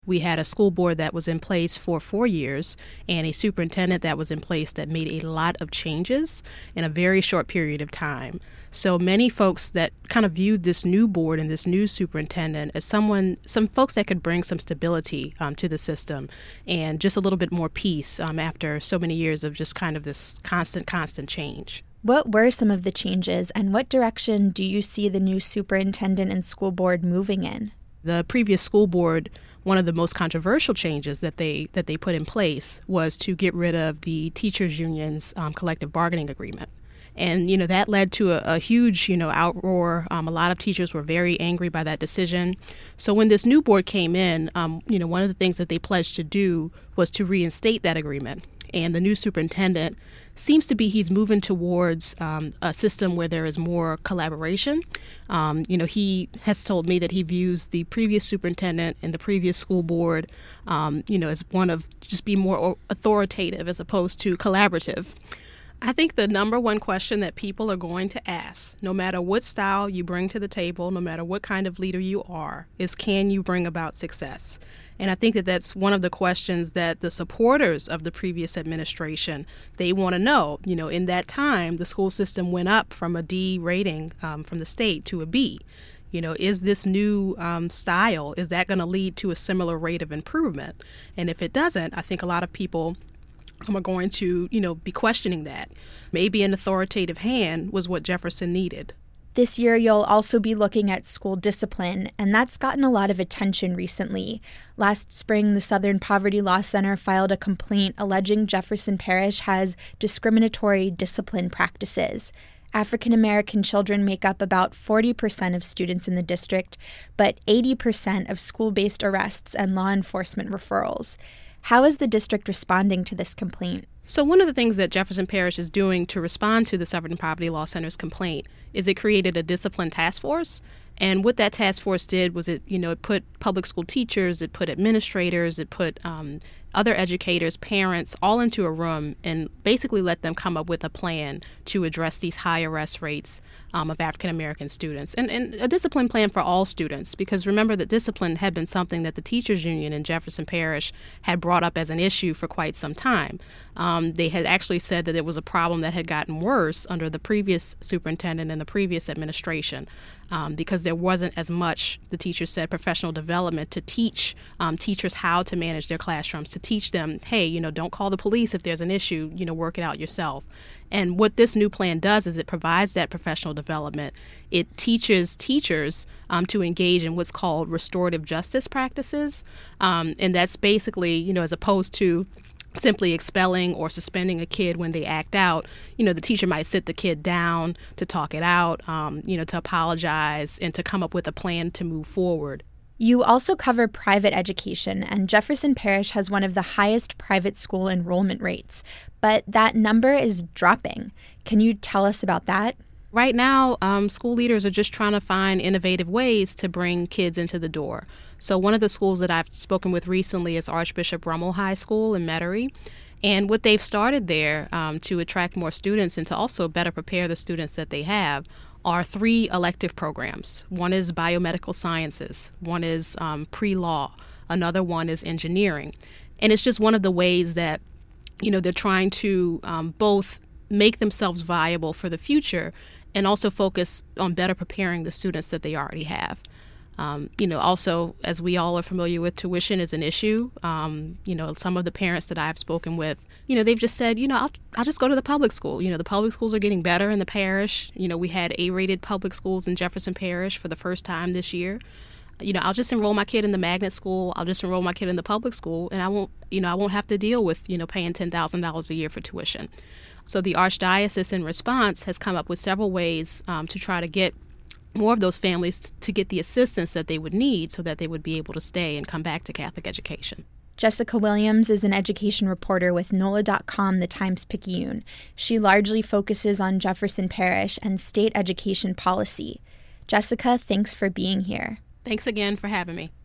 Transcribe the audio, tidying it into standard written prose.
We had a school board that was in place for 4 years and a superintendent that was in place that made a lot of changes in a very short period of time. So many folks that kind of viewed this new board and this new superintendent as some folks that could bring some stability to the system and just a little bit more peace after so many years of just kind of this constant change. What were some of the changes, and what direction do you see the new superintendent and school board moving in? The previous school board, one of the most controversial changes that they put in place was to get rid of the teachers' union's collective bargaining agreement. And, that led to a huge, outroar. A lot of teachers were very angry by that decision. So when this new board came in, one of the things that they pledged to do was to reinstate that agreement. And the new superintendent seems to be he's moving towards a system where there is more collaboration. He has told me that he views the previous superintendent and the previous school board, as one of just being more authoritative as opposed to collaborative. I think the number one question that people are going to ask, no matter what style you bring to the table, no matter what kind of leader you are, is can you bring about success? And I think that that's one of the questions that the supporters of the previous administration, they want to know. In that time, the school system went up from a D rating from the state to a B. Is this new style, is that going to lead to a similar rate of improvement? And if it doesn't, I think a lot of people are going to, be questioning that. Maybe an authoritative hand was what Jefferson needed. This year, you'll also be looking at school discipline, and that's gotten a lot of attention recently. Last spring, the Southern Poverty Law Center filed a complaint alleging Jefferson Parish has discriminatory discipline practices. African American children make up about 40% of students in the district, but 80% of school-based arrests and law enforcement referrals. How is the district responding to this complaint? So one of the things that Jefferson Parish is doing to respond to the Southern Poverty Law Center's complaint is it created a discipline task force. And what that task force did was it put public school teachers, it put administrators, it put other educators, parents, all into a room and basically let them come up with a plan to address these high arrest rates of African American students and a discipline plan for all students, because remember that discipline had been something that the teachers union in Jefferson Parish had brought up as an issue for quite some time. They had actually said that it was a problem that had gotten worse under the previous superintendent and the previous administration. Because there wasn't as much, the teachers said, professional development to teach teachers how to manage their classrooms, to teach them, hey, don't call the police if there's an issue, work it out yourself. And what this new plan does is it provides that professional development. It teaches teachers to engage in what's called restorative justice practices. And that's basically, as opposed to simply expelling or suspending a kid when they act out, the teacher might sit the kid down to talk it out, to apologize and to come up with a plan to move forward. You also cover private education, and Jefferson Parish has one of the highest private school enrollment rates, but that number is dropping. Can you tell us about that? Right now, school leaders are just trying to find innovative ways to bring kids into the door. So one of the schools that I've spoken with recently is Archbishop Rummel High School in Metairie. And what they've started there to attract more students and to also better prepare the students that they have are 3 elective programs. One is biomedical sciences, one is pre-law, another one is engineering. And it's just one of the ways that, they're trying to both make themselves viable for the future and also focus on better preparing the students that they already have. Also, as we all are familiar with, tuition is an issue. Some of the parents that I've spoken with, they've just said, I'll just go to the public school. The public schools are getting better in the parish. We had A-rated public schools in Jefferson Parish for the first time this year. I'll just enroll my kid in the magnet school. I'll just enroll my kid in the public school, and I won't have to deal with, paying $10,000 a year for tuition. So the Archdiocese, in response, has come up with several ways to try to get more of those families to get the assistance that they would need so that they would be able to stay and come back to Catholic education. Jessica Williams is an education reporter with NOLA.com, the Times-Picayune. She largely focuses on Jefferson Parish and state education policy. Jessica, thanks for being here. Thanks again for having me.